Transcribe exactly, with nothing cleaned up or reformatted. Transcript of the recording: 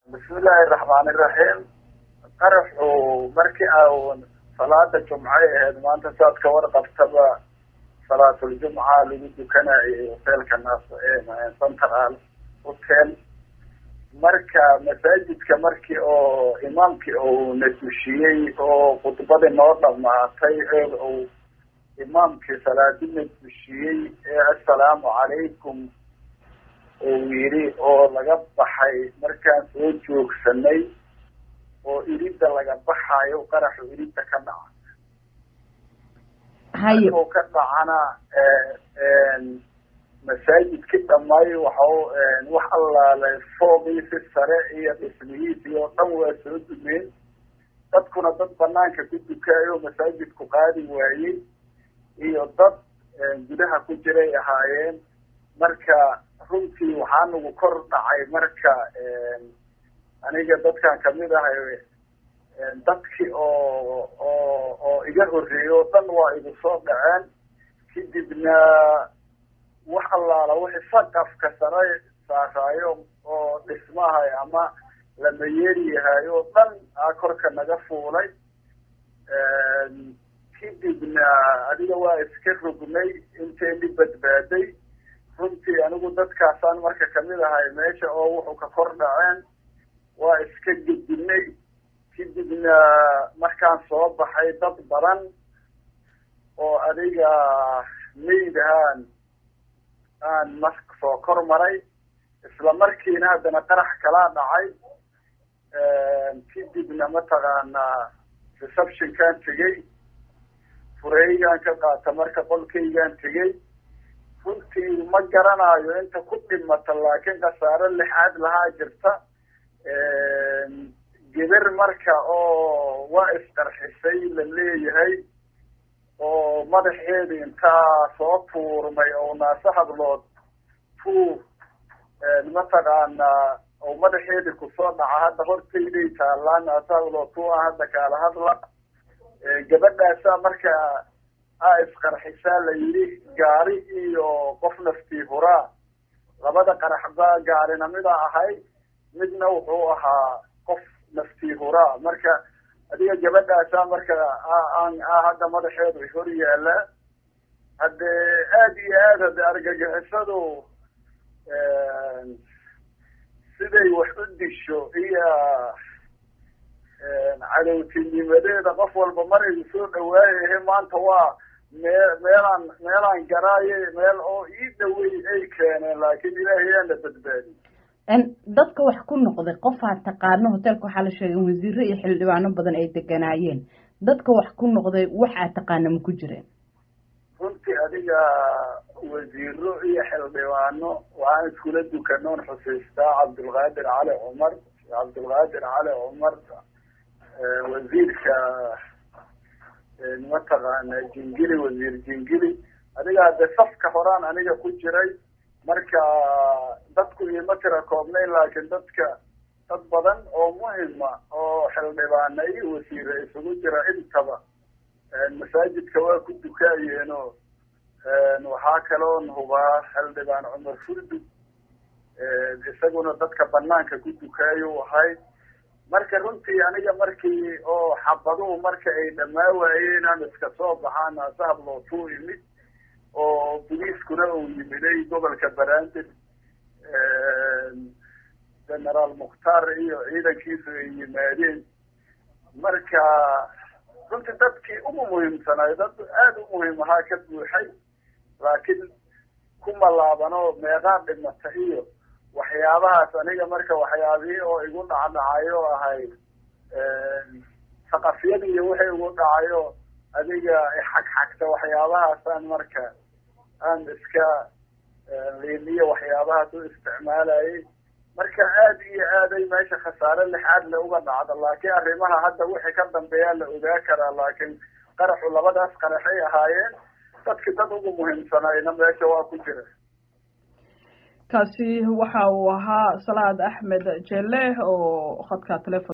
بسم الله الرحمن الرحيم قرحوا مركي أو صلاة الجمعة ما أنت سات كور قبتبا صلاة الجمعة لجد كنا وسيل الناس إيه سنترال وكان مركا مساجد كمركي أو إمامك أو نتمشي أو خطبة النهار مع طيب أو إمامك صلاة نتمشي السلام عليكم ويري أو لقب بحي مركز وجوك سني ويريد لقب بحي وقرح يريد كنا هاي وكنا أنا مساجد كده ماي وحو وحلا لفوقي في السراء باسمه في وطوة سعود من تدكنا ضد بنانك كده كايو مساجد كقادي وعي iyo dad gudaha ku jiray ahaayeen marka runtii waxaan ugu kor dhacay marka aniga dadkan kamid ahay dadkii oo oo oo iga horeeyo dan waa igu soo dhaceen kadibna wax allaala wixii saqafka sare saaraayo oo dhismaha ama lama yeeriyahayo dan aa korka naga fuulay kadibna adiga waa iska rognay inteeni badbaaday runtii anigu dadkaasaan marka kamid ahay meesha oo wuxuu ka kor dhaceen waa iska gedinay kadibna markaan soo baxay dad badan oo adiga meydahaan aan mask soo kor maray isla markiina haddana qarax kalaa dhacay kadibna mataqaanaa receptionkaan tegey fureygaan ka qaata marka qolkaygaan tegey runtii ma garanayo inta ku dhimata laakiin khasaaro lixaad lahaa jirta geber marka oo waa isqarxisay la leeyahay oo madaxeeda intaa soo tuurmay oo naasa hadlood tuur mataqaanaa oo madaxeeda kusoo dhaca hadda hortayday taalaa naasa hadlood tu a hadda kaala hadla gabadhaasa marka a isqarxisaa la yidhi gaari iyo qof naftii huraa labada qaraxba gaarina mida ahay midna wuxuu ahaa qof naftii huraa marka adiga gabadhaasa marka aan a hadda madaxeedu hor yaala hadde aada iyo aad hadde argagixisadu siday wax u disho iyo cadowtinimadeeda qof walba maraygu soo dhawaayahe maanta waa mee meelaan meelaan garaaye meel oo ii dhawey ay keeneen laakiin ilaahay aana badbaadi dadka wax ku noqday qofaa taqaano hotelka waxaa la sheegay wasiiro iyo xildhibaano badan ay deganaayeen dadka wax ku noqday waxaa taqaana ma ku jireen runtii adiga wasiiro iyo xildhibaano waxaan iskula dukanoon xusiistaa cabdulqaadir cali cumar cabdulqaadir cali cumar wasiirka mataqaana jingili wasiir jingili adiga hadde safka horaan aniga ku jiray marka dadku iima tira koobnayn laakiin dadka dad badan oo muhima oo xildhibaana iyo wasiire isugu jira intaba masaajidka waa ku dukaayeenoo waxaa kaloon hubaa xildhibaan cumar furdug isaguna dadka banaanka ku dukaayo ahay marka runtii aniga markii oo xabaduhu marka ay dhamaa waayeen aan iska soo baxaan naasa hadlootuu imid oo boliiskuna uu yimiday gobolka banaadir generaal mukhtaar iyo ciidankiisu ay yimaadeen marka runtii dadkii ugu muhiimsanaay dad aada u muhiim ahaa ka buuxay laakiin kuma laabano meeqaa dhimata iyo waxyaabahaas aniga marka waxyaabihii oo igu dhacdhacayo ahay saqafyada iyo waxay igu dhacayo adiga xagxagta waxyaabahaasaan marka aan iska liiniyo waxyaabahaas u isticmaalayay marka aada iyo aaday meesha khasaare lixaad le uga dhacda laakiin arrimaha hadda wixii ka dambeeyaa la ogaa karaa laakiin qaraxu labadaas qaraxay ahaayeen dadki dad ugu muhiimsanayna meesha waa ku jira kaasi waxa uu ahaa Salaad Axmed Jelle oo khadka telefoon